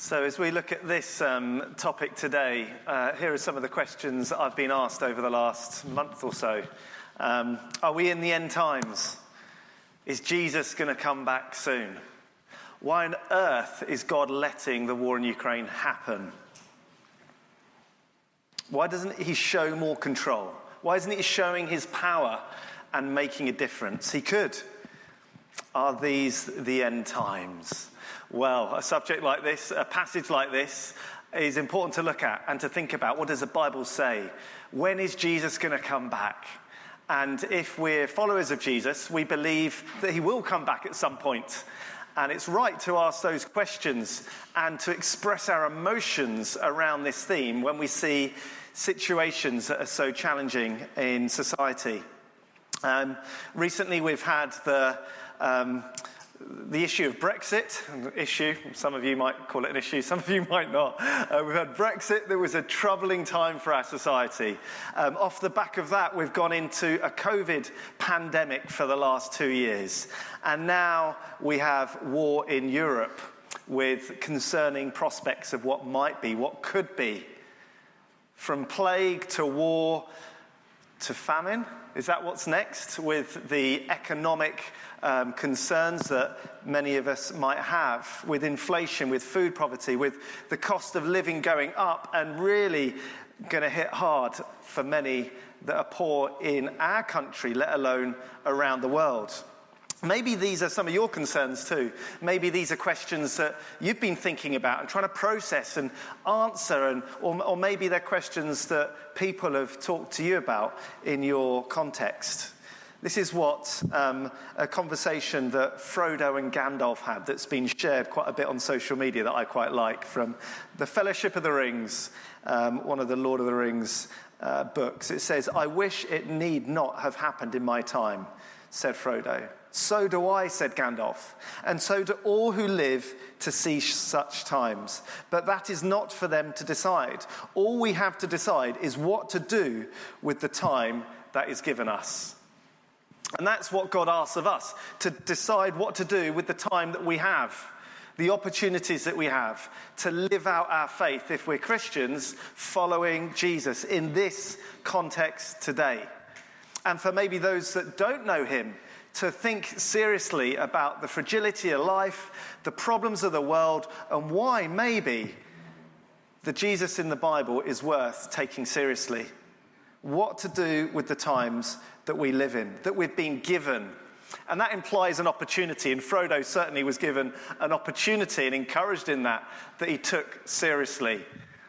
So as we look at this topic today, here are some of the questions that I've been asked over the last month or so. Are we in the end times? Is Jesus going to come back soon? Why on earth is God letting the war in Ukraine happen? Why doesn't he show more control? Why isn't he showing his power and making a difference? He could. Are these the end times? Well, a subject like this, a passage like this, is important to look at and to think about. What does the Bible say? When is Jesus going to come back? And if we're followers of Jesus, we believe that he will come back at some point. And it's right to ask those questions and to express our emotions around this theme when we see situations that are so challenging in society. Recently we've had the issue of Brexit, some of you might call it an issue, some of you might not. We've had Brexit. There was a troubling time for our society. Off the back of that, we've gone into a COVID pandemic for the last 2 years. And now we have war in Europe with concerning prospects of what might be, what could be. From plague to war to famine. Is that what's next with the economic concerns that many of us might have, with inflation, with food poverty, with the cost of living going up and really going to hit hard for many that are poor in our country, let alone around the world? Maybe these are some of your concerns too. Maybe these are questions that you've been thinking about and trying to process and answer, or maybe they're questions that people have talked to you about in your context. This is what a conversation that Frodo and Gandalf had that's been shared quite a bit on social media that I quite like, from the Fellowship of the Rings, one of the Lord of the Rings books. It says, "I wish it need not have happened in my time," said Frodo. "So do I," said Gandalf, "and so do all who live to see such times. But that is not for them to decide. All we have to decide is what to do with the time that is given us." And that's what God asks of us, to decide what to do with the time that we have, the opportunities that we have to live out our faith, if we're Christians, following Jesus in this context today. And for maybe those that don't know him, to think seriously about the fragility of life, the problems of the world, and why maybe the Jesus in the Bible is worth taking seriously. What to do with the times that we live in, that we've been given. And that implies an opportunity, and Frodo certainly was given an opportunity and encouraged in that he took seriously.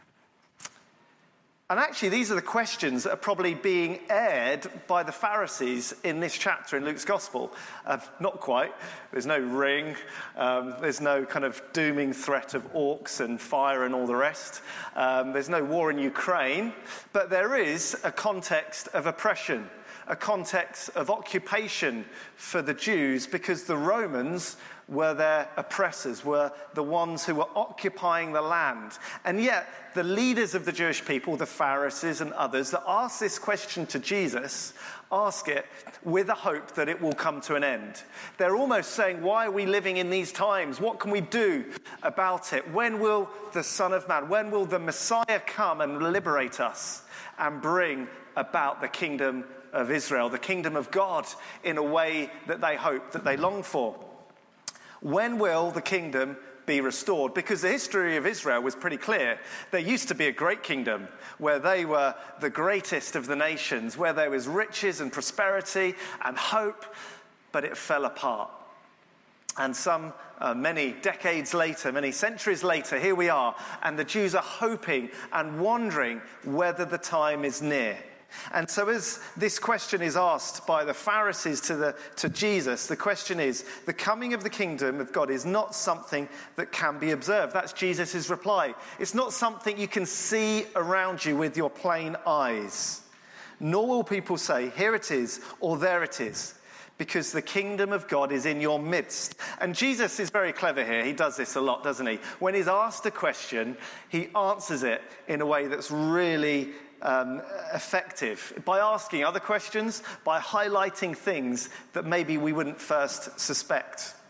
And actually, these are the questions that are probably being aired by the Pharisees in this chapter in Luke's Gospel. Not quite. There's no ring. There's no kind of dooming threat of orcs and fire and all the rest. There's no war in Ukraine. But there is a context of oppression, a context of occupation for the Jews, because the Romans were their oppressors, were the ones who were occupying the land. And yet, the leaders of the Jewish people, the Pharisees and others, that ask this question to Jesus, ask it with a hope that it will come to an end. They're almost saying, why are we living in these times? What can we do about it? When will the Son of Man, when will the Messiah come and liberate us and bring about the kingdom of Israel, the kingdom of God, in a way that they hope, that they long for? When will the kingdom be restored? Because the history of Israel was pretty clear. There used to be a great kingdom where they were the greatest of the nations, where there was riches and prosperity and hope, but it fell apart. And many decades later, many centuries later, here we are, and the Jews are hoping and wondering whether the time is near. And so as this question is asked by the Pharisees to Jesus, the question is, the coming of the kingdom of God is not something that can be observed. That's Jesus' reply. It's not something you can see around you with your plain eyes. Nor will people say, here it is, or there it is, because the kingdom of God is in your midst. And Jesus is very clever here. He does this a lot, doesn't he? When he's asked a question, he answers it in a way that's really effective, by asking other questions, by highlighting things that maybe we wouldn't first suspect.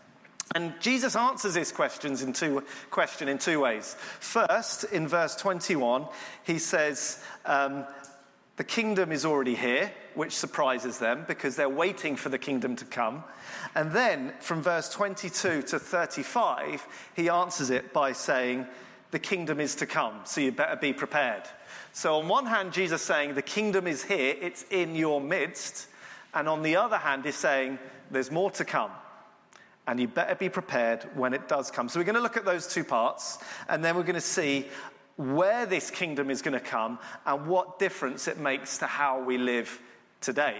And Jesus answers his question in two ways. First, in verse 21, he says, the kingdom is already here, which surprises them because they're waiting for the kingdom to come. And then from verse 22 to 35, he answers it by saying, the kingdom is to come, so you better be prepared. So on one hand, Jesus is saying, the kingdom is here, it's in your midst. And on the other hand, he's saying, there's more to come. And you better be prepared when it does come. So we're going to look at those two parts, and then we're going to see where this kingdom is going to come and what difference it makes to how we live today.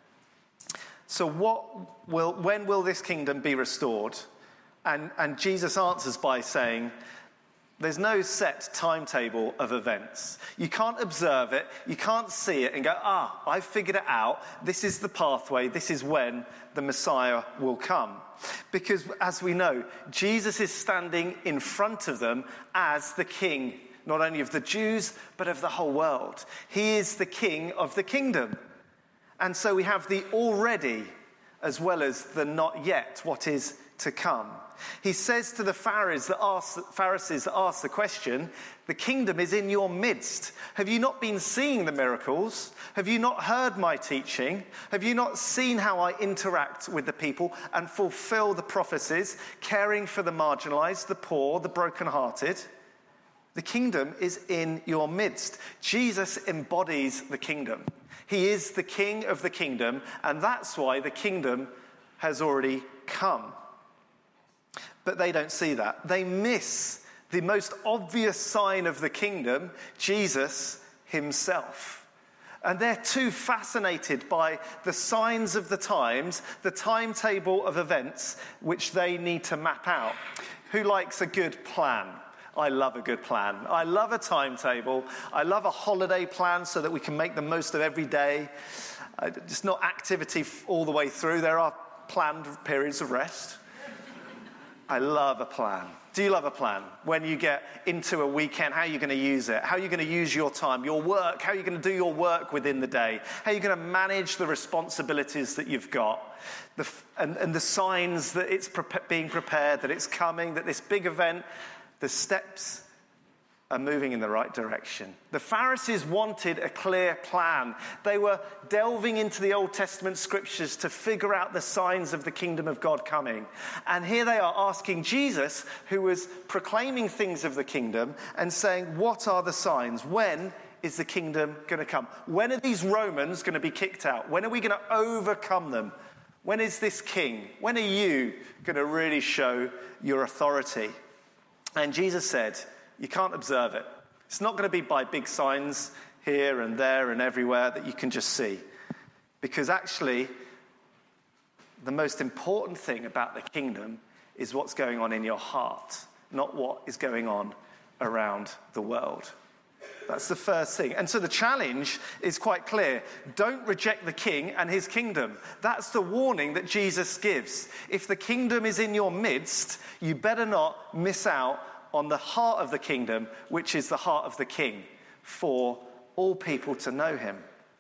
So when will this kingdom be restored? And Jesus answers by saying, there's no set timetable of events. You can't observe it, you can't see it and go, I've figured it out. This is the pathway, this is when the Messiah will come. Because as we know, Jesus is standing in front of them as the king, not only of the Jews, but of the whole world. He is the king of the kingdom. And so we have the already as well as the not yet, what is to come. He says to the Pharisees that ask the question, the kingdom is in your midst. Have you not been seeing the miracles? Have you not heard my teaching? Have you not seen how I interact with the people and fulfill the prophecies, caring for the marginalized, the poor, the brokenhearted? The kingdom is in your midst. Jesus embodies the kingdom. He is the king of the kingdom, and that's why the kingdom has already come. But they don't see that. They miss the most obvious sign of the kingdom, Jesus himself. And they're too fascinated by the signs of the times, the timetable of events, which they need to map out. Who likes a good plan? I love a good plan. I love a timetable. I love a holiday plan so that we can make the most of every day. It's not activity all the way through. There are planned periods of rest. I love a plan. Do you love a plan? When you get into a weekend, how are you going to use it? How are you going to use your time, your work? How are you going to do your work within the day? How are you going to manage the responsibilities that you've got? And the signs that it's being prepared, that it's coming, that this big event, the steps are moving in the right direction. The Pharisees wanted a clear plan. They were delving into the Old Testament scriptures to figure out the signs of the kingdom of God coming. And here they are asking Jesus, who was proclaiming things of the kingdom, and saying, what are the signs? When is the kingdom going to come? When are these Romans going to be kicked out? When are we going to overcome them? When is this king? When are you going to really show your authority? And Jesus said, you can't observe it. It's not going to be by big signs here and there and everywhere that you can just see. Because actually, the most important thing about the kingdom is what's going on in your heart, not what is going on around the world. That's the first thing. And so the challenge is quite clear. Don't reject the king and his kingdom. That's the warning that Jesus gives. If the kingdom is in your midst, you better not miss out on the heart of the kingdom, which is the heart of the king, for all people to know him.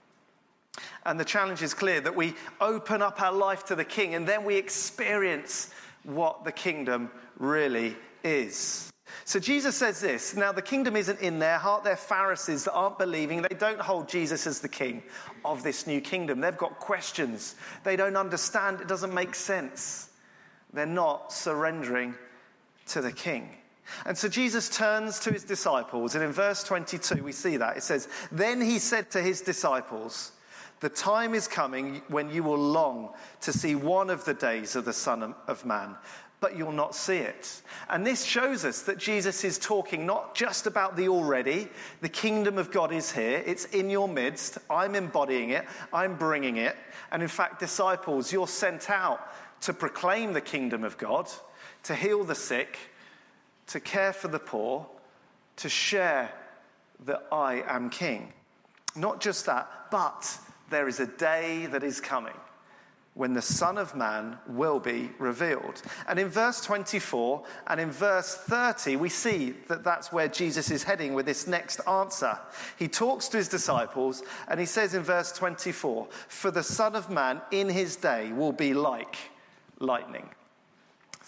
And the challenge is clear, that we open up our life to the king and then we experience what the kingdom really is. So Jesus says this, now the kingdom isn't in their heart. They're Pharisees that aren't believing. They don't hold Jesus as the king of this new kingdom. They've got questions. They don't understand. It doesn't make sense. They're not surrendering to the king. And so Jesus turns to his disciples, and in verse 22 we see that. It says, then he said to his disciples, the time is coming when you will long to see one of the days of the Son of Man, but you'll not see it. And this shows us that Jesus is talking not just about the already. The kingdom of God is here. It's in your midst. I'm embodying it. I'm bringing it. And in fact, disciples, you're sent out to proclaim the kingdom of God, to heal the sick, to care for the poor, to share that I am king. Not just that, but there is a day that is coming when the Son of Man will be revealed. And in verse 24 and in verse 30, we see that that's where Jesus is heading with this next answer. He talks to his disciples and he says in verse 24, for the Son of Man in his day will be like lightning.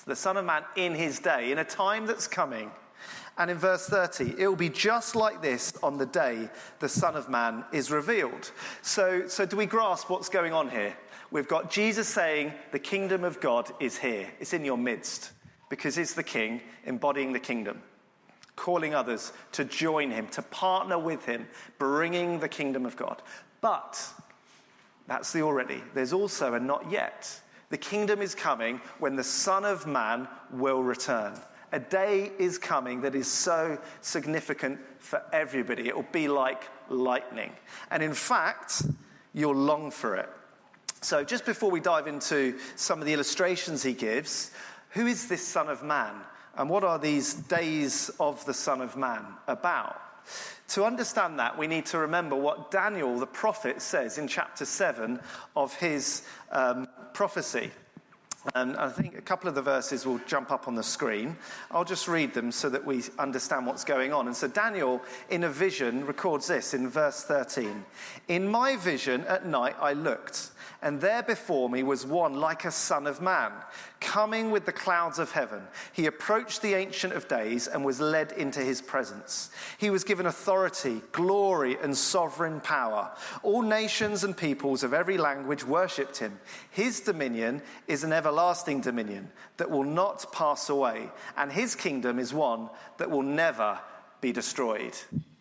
The Son of Man in his day, in a time that's coming. And in verse 30, it will be just like this on the day the Son of Man is revealed. So do we grasp what's going on here? We've got Jesus saying the kingdom of God is here. It's in your midst because he's the king embodying the kingdom, calling others to join him, to partner with him, bringing the kingdom of God. But that's the already. There's also a not yet. The kingdom is coming when the Son of Man will return. A day is coming that is so significant for everybody. It will be like lightning. And in fact, you'll long for it. So just before we dive into some of the illustrations he gives, who is this Son of Man? And what are these days of the Son of Man about? To understand that, we need to remember what Daniel, the prophet, says in chapter 7 of his prophecy. And I think a couple of the verses will jump up on the screen. I'll just read them so that we understand what's going on. And so Daniel, in a vision, records this in verse 13. In my vision at night I looked, and there before me was one like a son of man, coming with the clouds of heaven. He approached the Ancient of Days and was led into his presence. He was given authority, glory, and sovereign power. All nations and peoples of every language worshipped him. His dominion is an everlasting dominion that will not pass away, and his kingdom is one that will never be destroyed.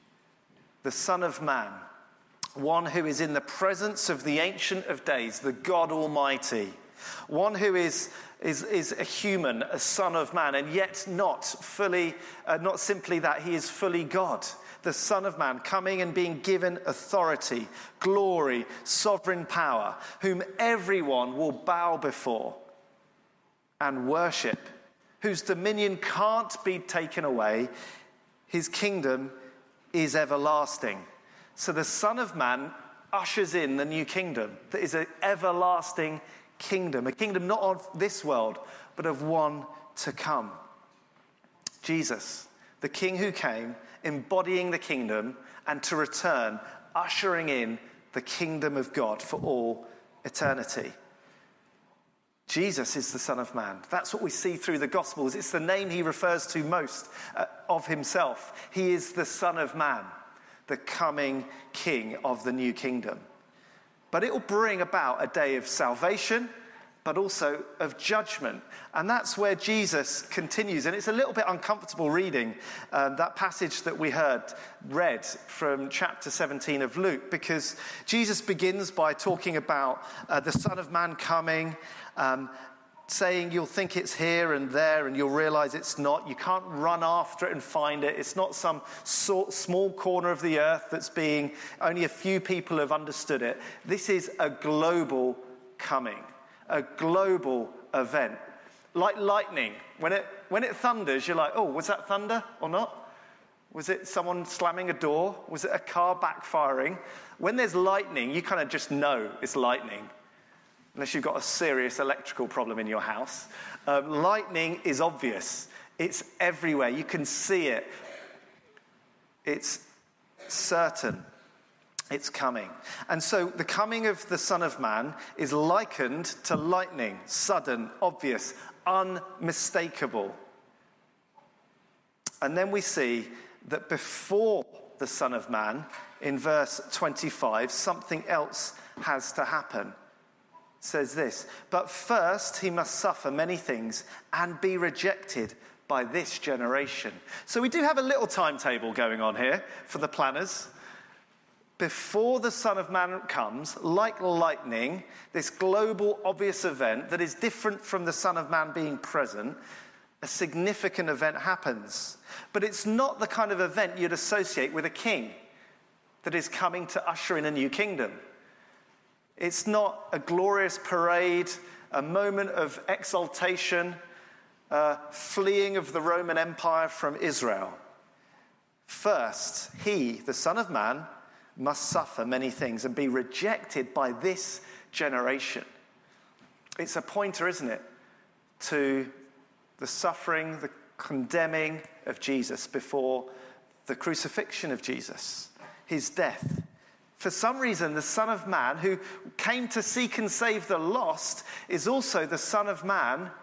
The Son of Man, one who is in the presence of the Ancient of Days, the God Almighty, one who is a human, a son of man, and yet not simply that, he is fully God. The Son of Man coming and being given authority, glory, sovereign power, whom everyone will bow before and worship, whose dominion can't be taken away. His kingdom is everlasting. So the Son of Man ushers in the new kingdom that is an everlasting kingdom, a kingdom not of this world, but of one to come. Jesus, the King who came, embodying the kingdom, and to return, ushering in the kingdom of God for all eternity. Jesus is the Son of Man. That's what we see through the Gospels. It's the name he refers to most of himself. He is the Son of Man, the coming King of the new kingdom. But it will bring about a day of salvation, but also of judgment. And that's where Jesus continues. And it's a little bit uncomfortable reading that passage that we read from chapter 17 of Luke, because Jesus begins by talking about the Son of Man coming, saying you'll think it's here and there and you'll realize it's not. You can't run after it and find it. It's not some small corner of the earth that's only a few people have understood it. This is a global coming, a global event. Like lightning. When it thunders, you're like, oh, was that thunder or not? Was it someone slamming a door? Was it a car backfiring? When there's lightning, you kind of just know it's lightning. Unless you've got a serious electrical problem in your house. Lightning is obvious. It's everywhere. You can see it. It's certain. It's coming. And so the coming of the Son of Man is likened to lightning. Sudden, obvious, unmistakable. And then we see that before the Son of Man, in verse 25, something else has to happen. Says this, but first he must suffer many things and be rejected by this generation. So we do have a little timetable going on here for the planners. Before the Son of Man comes, like lightning, this global obvious event that is different from the Son of Man being present, a significant event happens. But it's not the kind of event you'd associate with a king that is coming to usher in a new kingdom. It's not a glorious parade, a moment of exaltation, fleeing of the Roman Empire from Israel. First, he, the Son of Man, must suffer many things and be rejected by this generation. It's a pointer, isn't it, to the suffering, the condemning of Jesus before the crucifixion of Jesus, his death. For some reason, the Son of Man, who came to seek and save the lost, is also the Son of Man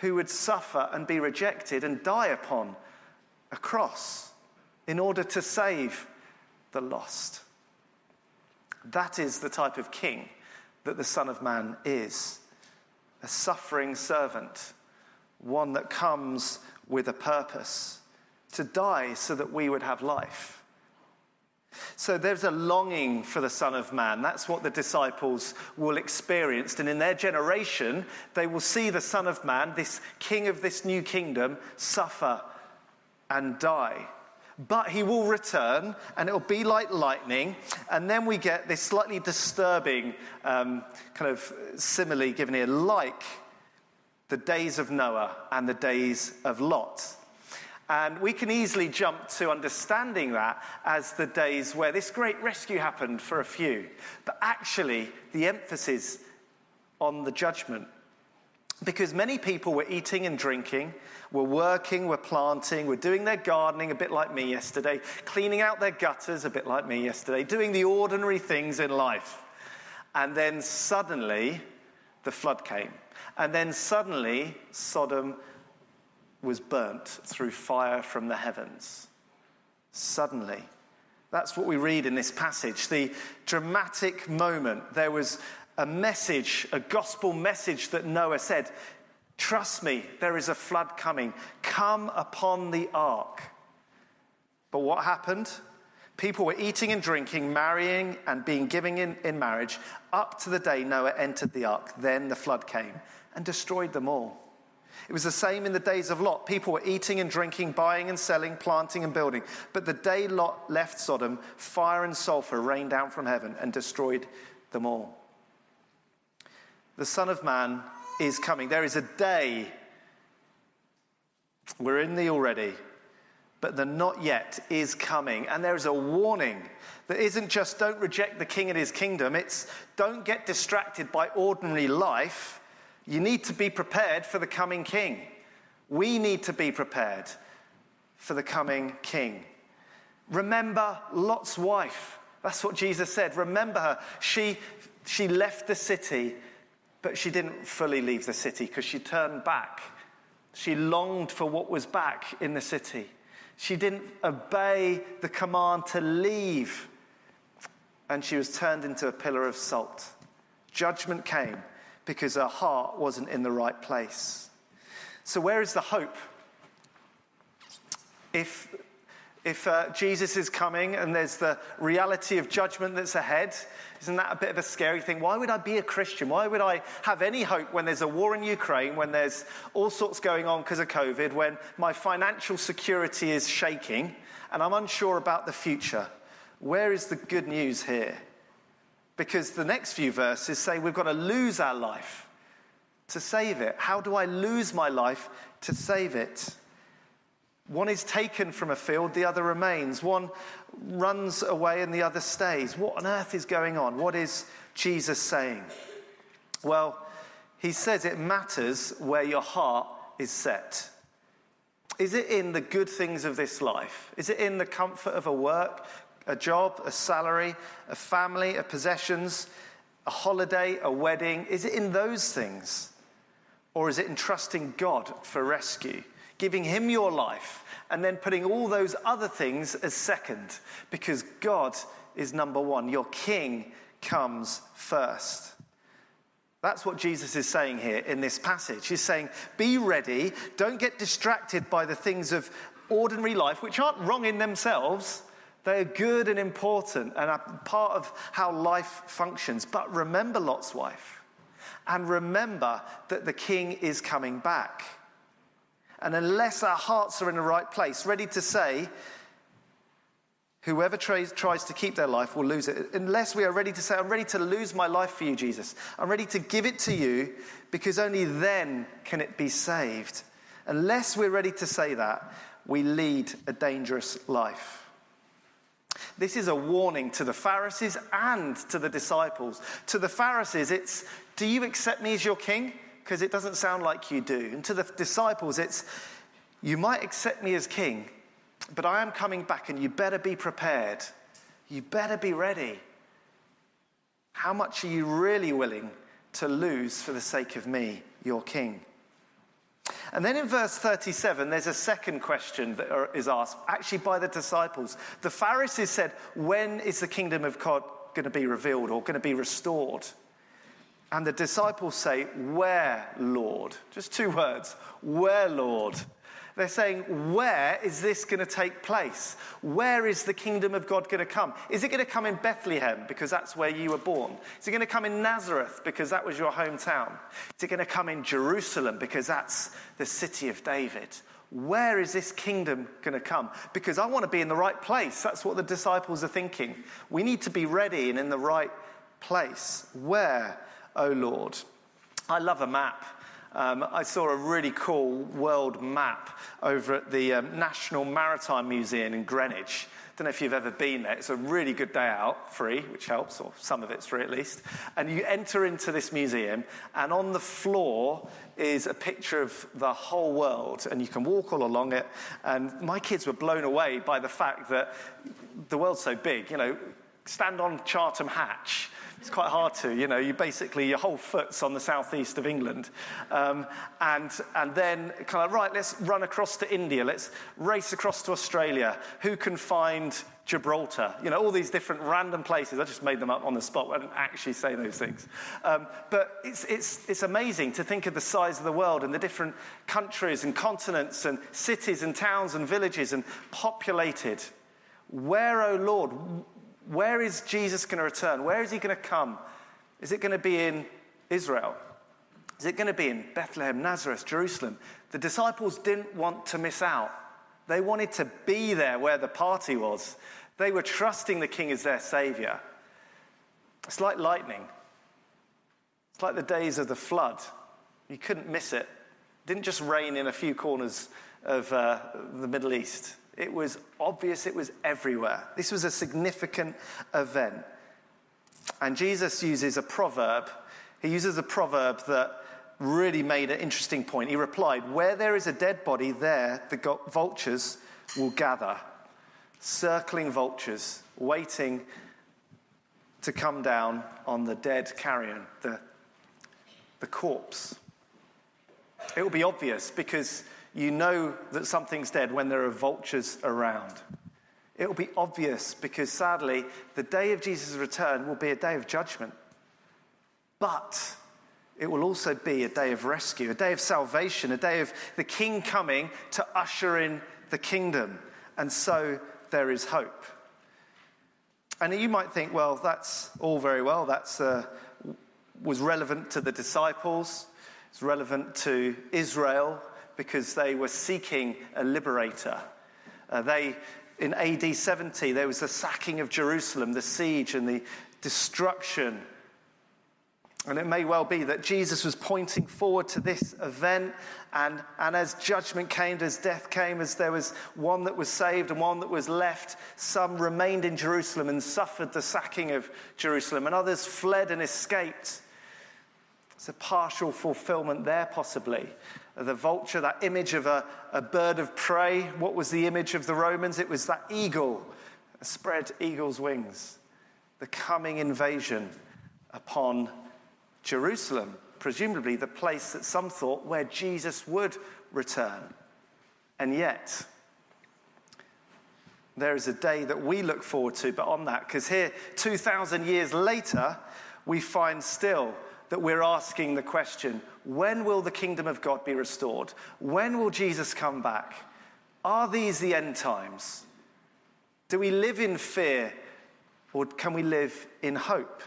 who would suffer and be rejected and die upon a cross in order to save the lost. That is the type of king that the Son of Man is. A suffering servant, one that comes with a purpose, to die so that we would have life. So there's a longing for the Son of Man. That's what the disciples will experience. And in their generation, they will see the Son of Man, this king of this new kingdom, suffer and die. But he will return, and it'll be like lightning. And then we get this slightly disturbing kind of simile given here, like the days of Noah and the days of Lot. And we can easily jump to understanding that as the days where this great rescue happened for a few. But actually, the emphasis on the judgment. Because many people were eating and drinking, were working, were planting, were doing their gardening, a bit like me yesterday, cleaning out their gutters, a bit like me yesterday, doing the ordinary things in life. And then suddenly, the flood came. And then suddenly, Sodom was burnt through fire from the heavens. Suddenly. That's what we read in this passage. The dramatic moment. There was a message, a gospel message that Noah said, trust me, there is a flood coming. Come upon the ark. But what happened? People were eating and drinking, marrying and being given in marriage up to the day Noah entered the ark. Then the flood came and destroyed them all. It was the same in the days of Lot. People were eating and drinking, buying and selling, planting and building. But the day Lot left Sodom, fire and sulfur rained down from heaven and destroyed them all. The Son of Man is coming. There is a day. We're in the already, but the not yet is coming. And there is a warning that isn't just don't reject the king and his kingdom. It's don't get distracted by ordinary life. You need to be prepared for the coming king. We need to be prepared for the coming king. Remember Lot's wife. That's what Jesus said. Remember her. She left the city, but she didn't fully leave the city because she turned back. She longed for what was back in the city. She didn't obey the command to leave, and she was turned into a pillar of salt. Judgment came because her heart wasn't in the right place. So where is the hope? If Jesus is coming and there's the reality of judgment that's ahead, isn't that a bit of a scary thing? Why would I be a Christian? Why would I have any hope when there's a war in Ukraine, when there's all sorts going on because of COVID, when my financial security is shaking and I'm unsure about the future? Where is the good news here? Because the next few verses say we've got to lose our life to save it. How do I lose my life to save it? One is taken from a field, the other remains. One runs away and the other stays. What on earth is going on? What is Jesus saying? Well, he says it matters where your heart is set. Is it in the good things of this life? Is it in the comfort of a work, a job, a salary, a family, a possessions, a holiday, a wedding? Is it in those things? Or is it in trusting God for rescue? Giving him your life and then putting all those other things as second, because God is number one. Your king comes first. That's what Jesus is saying here in this passage. He's saying, be ready. Don't get distracted by the things of ordinary life, which aren't wrong in themselves. They're good and important and are part of how life functions. But remember Lot's wife. And remember that the king is coming back. And unless our hearts are in the right place, ready to say, whoever tries to keep their life will lose it. Unless we are ready to say, I'm ready to lose my life for you, Jesus. I'm ready to give it to you because only then can it be saved. Unless we're ready to say that, we lead a dangerous life. This is a warning to the Pharisees and to the disciples. To the Pharisees, it's, do you accept me as your king? Because it doesn't sound like you do. And to the disciples, it's, you might accept me as king, but I am coming back and you better be prepared. You better be ready. How much are you really willing to lose for the sake of me, your king? And then in verse 37, there's a second question that is asked, actually by the disciples. The Pharisees said, when is the kingdom of God going to be revealed or going to be restored? And the disciples say, where, Lord? Just two words, where, Lord? They're saying, where is this going to take place? Where is the kingdom of God going to come? Is it going to come in Bethlehem because that's where you were born? Is it going to come in Nazareth because that was your hometown? Is it going to come in Jerusalem because that's the city of David? Where is this kingdom going to come? Because I want to be in the right place. That's what the disciples are thinking. We need to be ready and in the right place. Where, O Lord? I love a map. I saw a really cool world map over at the National Maritime Museum in Greenwich. Don't know if you've ever been there. It's a really good day out, free, which helps, or some of it's free at least. And you enter into this museum, and on the floor is a picture of the whole world, and you can walk all along it. And my kids were blown away by the fact that the world's so big. You know, stand on Chatham Hatch. It's quite hard to, you know, your whole foot's on the southeast of England. And then kind of, right, let's run across to India. Let's race across to Australia. Who can find Gibraltar? You know, all these different random places. I just made them up on the spot. I didn't actually say those things. But it's amazing to think of the size of the world and the different countries and continents and cities and towns and villages and populated. Where, O Lord? Where is Jesus going to return? Where is he going to come? Is it going to be in Israel? Is it going to be in Bethlehem, Nazareth, Jerusalem? The disciples didn't want to miss out. They wanted to be there where the party was. They were trusting the King as their Savior. It's like lightning. It's like the days of the flood. You couldn't miss it. It didn't just rain in a few corners of the Middle East. It was obvious, it was everywhere. This was a significant event. And Jesus uses a proverb. He uses a proverb that really made an interesting point. He replied, where there is a dead body, there the vultures will gather. Circling vultures, waiting to come down on the dead carrion, the corpse. It will be obvious because you know that something's dead when there are vultures around. It will be obvious because, sadly, the day of Jesus' return will be a day of judgment. But it will also be a day of rescue, a day of salvation, a day of the King coming to usher in the kingdom. And so there is hope. And you might think, well, that's all very well. That's was relevant to the disciples. It's relevant to Israel, because they were seeking a liberator. In AD 70, there was the sacking of Jerusalem, the siege and the destruction. And it may well be that Jesus was pointing forward to this event, and as judgment came, as death came, as there was one that was saved and one that was left, some remained in Jerusalem and suffered the sacking of Jerusalem, and others fled and escaped. It's a partial fulfillment there, possibly. The vulture, that image of a bird of prey. What was the image of the Romans? It was that eagle, a spread eagle's wings. The coming invasion upon Jerusalem, presumably the place that some thought where Jesus would return. And yet, there is a day that we look forward to, but on that, because here, 2,000 years later, we find still that we're asking the question, when will the kingdom of God be restored? When will Jesus come back? Are these the end times? Do we live in fear, or can we live in hope?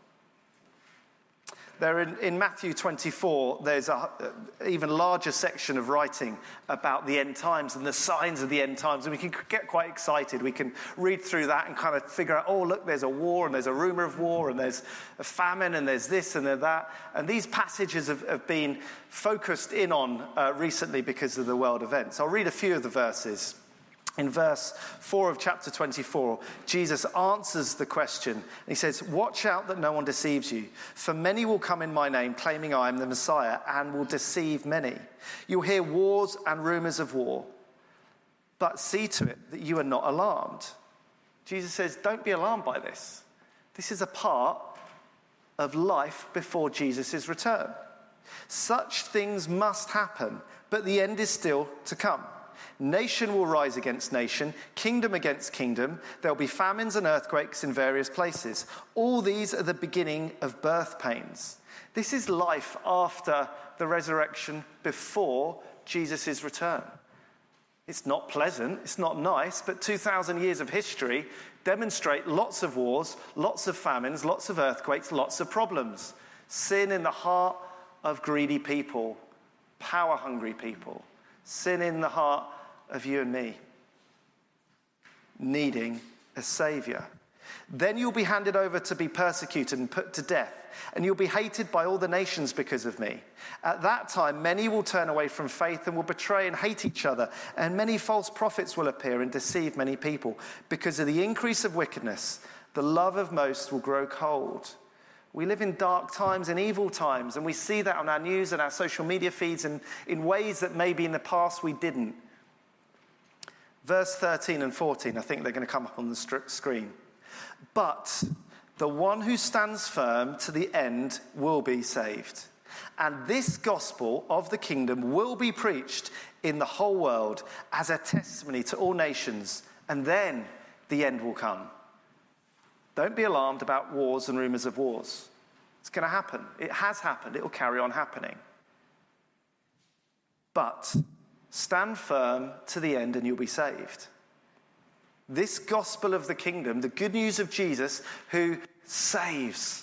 There in Matthew 24, there's an even larger section of writing about the end times and the signs of the end times. And we can get quite excited. We can read through that and kind of figure out, oh, look, there's a war and there's a rumor of war and there's a famine and there's this and there's that. And these passages have been focused in on recently because of the world events. I'll read a few of the verses. In verse 4 of chapter 24, Jesus answers the question. He says, watch out that no one deceives you, for many will come in my name, claiming I am the Messiah, and will deceive many. You'll hear wars and rumors of war, but see to it that you are not alarmed. Jesus says, don't be alarmed by this. This is a part of life before Jesus' return. Such things must happen, but the end is still to come. Nation will rise against nation, kingdom against kingdom. There'll be famines and earthquakes in various places. All these are the beginning of birth pains. This is life after the resurrection, before Jesus' return. It's not pleasant, it's not nice, but 2,000 years of history demonstrate lots of wars, lots of famines, lots of earthquakes, lots of problems. Sin in the heart of greedy people, power-hungry people. Sin in the heart of you and me, needing a saviour. Then you'll be handed over to be persecuted and put to death, and you'll be hated by all the nations because of me. At that time, many will turn away from faith and will betray and hate each other, and many false prophets will appear and deceive many people. Because of the increase of wickedness, the love of most will grow cold. We live in dark times and evil times, and we see that on our news and our social media feeds and in ways that maybe in the past we didn't. Verse 13 and 14, I think they're going to come up on the screen. But the one who stands firm to the end will be saved. And this gospel of the kingdom will be preached in the whole world as a testimony to all nations, and then the end will come. Don't be alarmed about wars and rumors of wars. It's going to happen. It has happened. It will carry on happening. But stand firm to the end and you'll be saved. This gospel of the kingdom, the good news of Jesus who saves,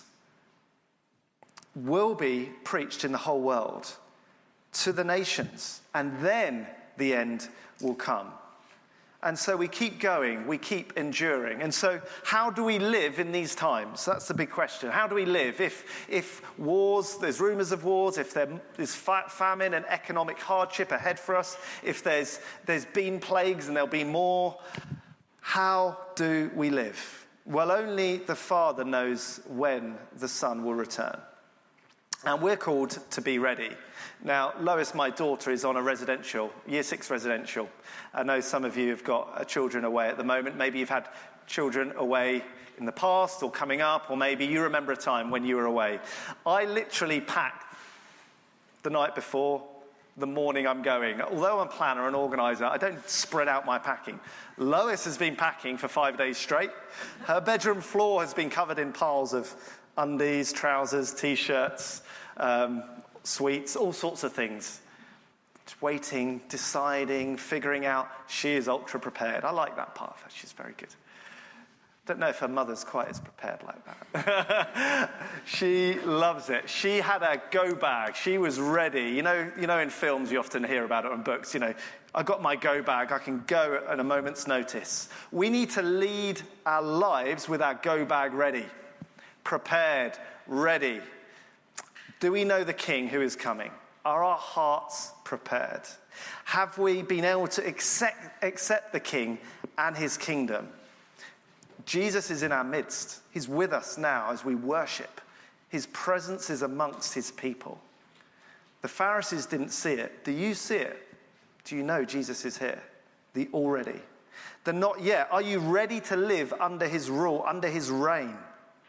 will be preached in the whole world to the nations, and then the end will come. And so we keep going, we keep enduring. And so how do we live in these times? That's the big question. How do we live if wars, there's rumors of wars, if there's famine and economic hardship ahead for us, if there's been plagues and there'll be more? How do we live? Well, only the Father knows when the Son will return. And we're called to be ready. Now, Lois, my daughter, is on a residential, year 6 residential. I know some of you have got children away at the moment. Maybe you've had children away in the past or coming up, or maybe you remember a time when you were away. I literally packed the night before, the morning I'm going. Although I'm a planner and organiser, I don't spread out my packing. Lois has been packing for 5 days straight. Her bedroom floor has been covered in piles of undies, trousers, T-shirts, sweets, all sorts of things. Just waiting, deciding, figuring out. She is ultra prepared. I like that part of her. She's very good. Don't know if her mother's quite as prepared like that. She loves it. She had a go bag. She was ready. You know, in films you often hear about it, in books. I got my go bag. I can go at a moment's notice. We need to lead our lives with our go bag ready, prepared, ready. Do we know the King who is coming? Are our hearts prepared? Have we been able to accept the King and his kingdom? Jesus is in our midst. He's with us now as we worship. His presence is amongst his people. The Pharisees didn't see it. Do you see it? Do you know Jesus is here? The already. The not yet. Are you ready to live under his rule, under his reign?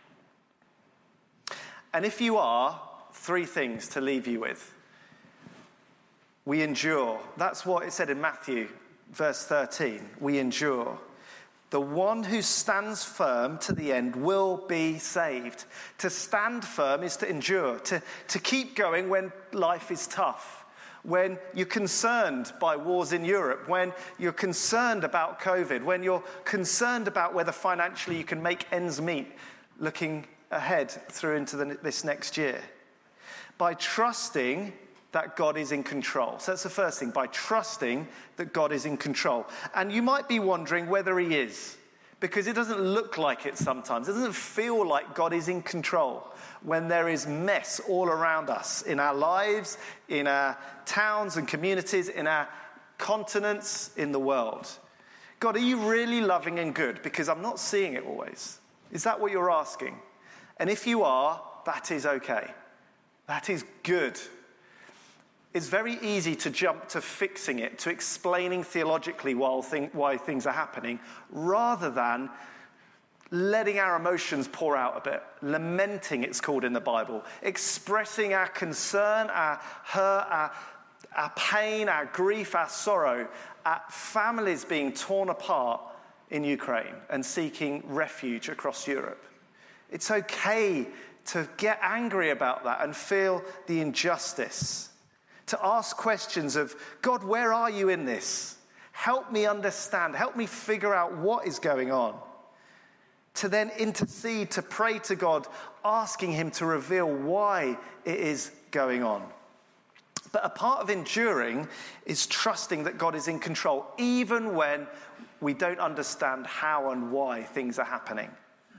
And if you are, 3 things to leave you with. We endure. That's what it said in Matthew, verse 13. We endure. The one who stands firm to the end will be saved. To stand firm is to endure, to keep going when life is tough, when you're concerned by wars in Europe, when you're concerned about COVID, when you're concerned about whether financially you can make ends meet, looking ahead through into this next year. By trusting that God is in control. So that's the first thing, by trusting that God is in control. And you might be wondering whether he is, because it doesn't look like it sometimes. It doesn't feel like God is in control when there is mess all around us, in our lives, in our towns and communities, in our continents, in the world. God, are you really loving and good? Because I'm not seeing it always. Is that what you're asking? And if you are, that is okay. That is good. It's very easy to jump to fixing it, to explaining theologically why things are happening, rather than letting our emotions pour out a bit. Lamenting, it's called in the Bible. Expressing our concern, our hurt, our pain, our grief, our sorrow at families being torn apart in Ukraine and seeking refuge across Europe. It's okay to get angry about that and feel the injustice. To ask questions of, God, where are you in this? Help me understand. Help me figure out what is going on. To then intercede, to pray to God, asking him to reveal why it is going on. But a part of enduring is trusting that God is in control, even when we don't understand how and why things are happening.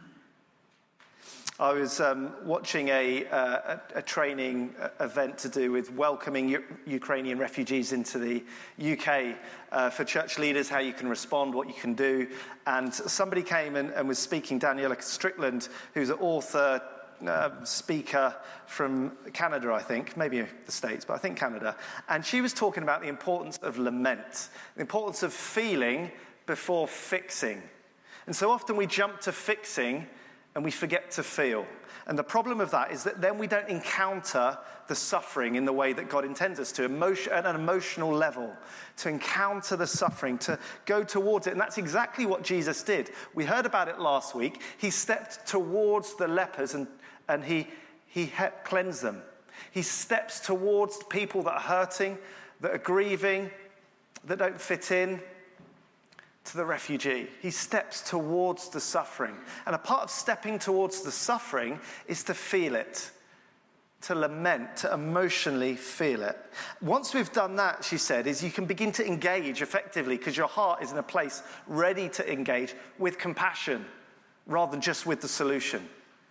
I was watching a training event to do with welcoming Ukrainian refugees into the UK for church leaders, how you can respond, what you can do. And somebody came and was speaking, Daniela Strickland, who's an author, speaker from Canada, I think, maybe the States, but I think Canada. And she was talking about the importance of lament, the importance of feeling before fixing. And so often we jump to fixing and we forget to feel. And the problem of that is that then we don't encounter the suffering in the way that God intends us to, at an emotional level, to encounter the suffering, to go towards it. And that's exactly what Jesus did. We heard about it last week. He stepped towards the lepers and he cleansed them. He steps towards people that are hurting, that are grieving, that don't fit in, to the refugee. He steps towards the suffering. And a part of stepping towards the suffering is to feel it, to lament, to emotionally feel it. Once we've done that, she said, is you can begin to engage effectively because your heart is in a place ready to engage with compassion rather than just with the solution.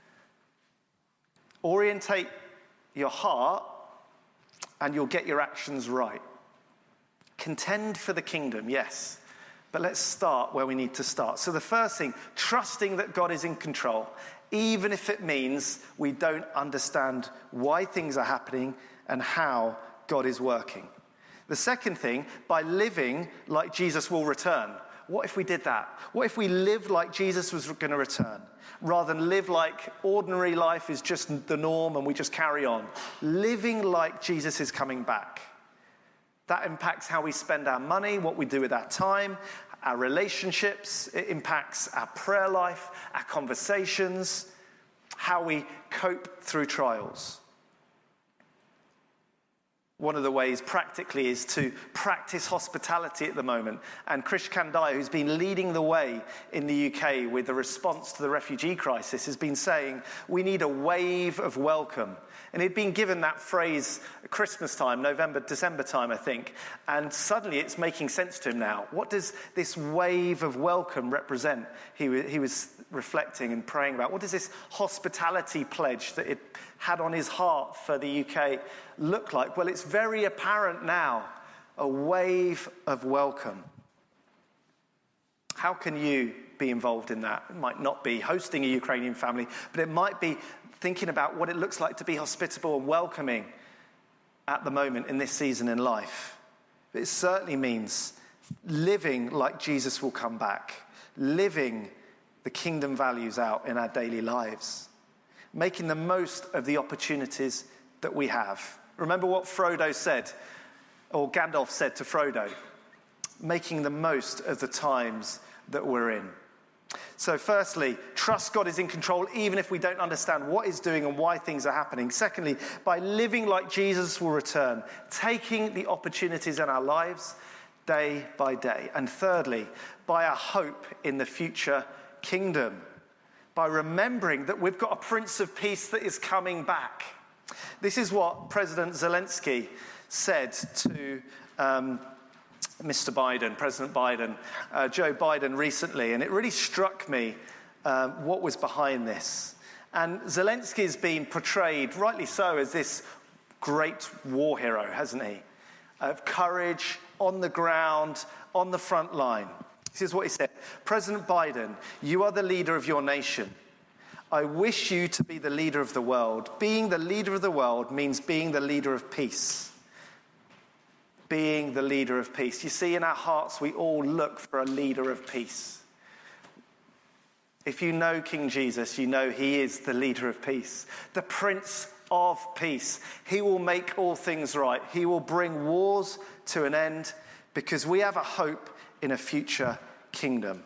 Orientate your heart and you'll get your actions right. Contend for the kingdom, yes. But let's start where we need to start. So the first thing, trusting that God is in control, even if it means we don't understand why things are happening and how God is working. The second thing, by living like Jesus will return. What if we did that? What if we lived like Jesus was going to return? Rather than live like ordinary life is just the norm and we just carry on. Living like Jesus is coming back. That impacts how we spend our money, what we do with our time, our relationships. It impacts our prayer life, our conversations, how we cope through trials. One of the ways practically is to practice hospitality at the moment. And Krish Kandai, who's been leading the way in the UK with the response to the refugee crisis, has been saying we need a wave of welcome. And he'd been given that phrase at Christmas time, November, December time, I think. And suddenly it's making sense to him now. What does this wave of welcome represent? He was reflecting and praying about. What does this hospitality pledge that it had on his heart for the UK look like? Well, it's very apparent now. A wave of welcome. How can you be involved in that? It might not be hosting a Ukrainian family, but it might be thinking about what it looks like to be hospitable and welcoming at the moment in this season in life. It certainly means living like Jesus will come back, living the kingdom values out in our daily lives, making the most of the opportunities that we have. Remember what Frodo said, or Gandalf said to Frodo, making the most of the times that we're in. So firstly, trust God is in control even if we don't understand what he's doing and why things are happening. Secondly, by living like Jesus will return, taking the opportunities in our lives day by day. And thirdly, by our hope in the future kingdom, by remembering that we've got a Prince of Peace that is coming back. This is what President Zelensky said to Mr. Biden, President Biden, Joe Biden recently, and it really struck me what was behind this. And Zelensky's been portrayed, rightly so, as this great war hero, hasn't he? Of courage, on the ground, on the front line. This is what he said. President Biden, you are the leader of your nation. I wish you to be the leader of the world. Being the leader of the world means being the leader of peace. Being the leader of peace. You see, in our hearts, we all look for a leader of peace. If you know King Jesus, you know he is the leader of peace, the Prince of peace. He will make all things right. He will bring wars to an end because we have a hope in a future kingdom.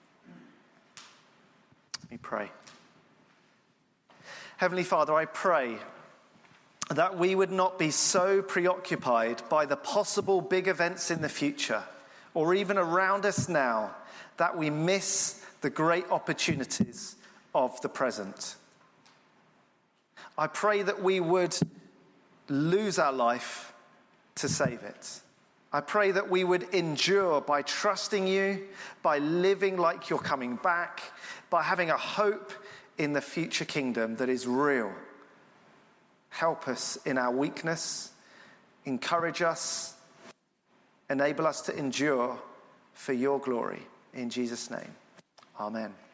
Let me pray. Heavenly Father, I pray that we would not be so preoccupied by the possible big events in the future or even around us now that we miss the great opportunities of the present. I pray that we would lose our life to save it. I pray that we would endure by trusting you, by living like you're coming back, by having a hope in the future kingdom that is real. Help us in our weakness, encourage us, enable us to endure for your glory. In Jesus' name, amen.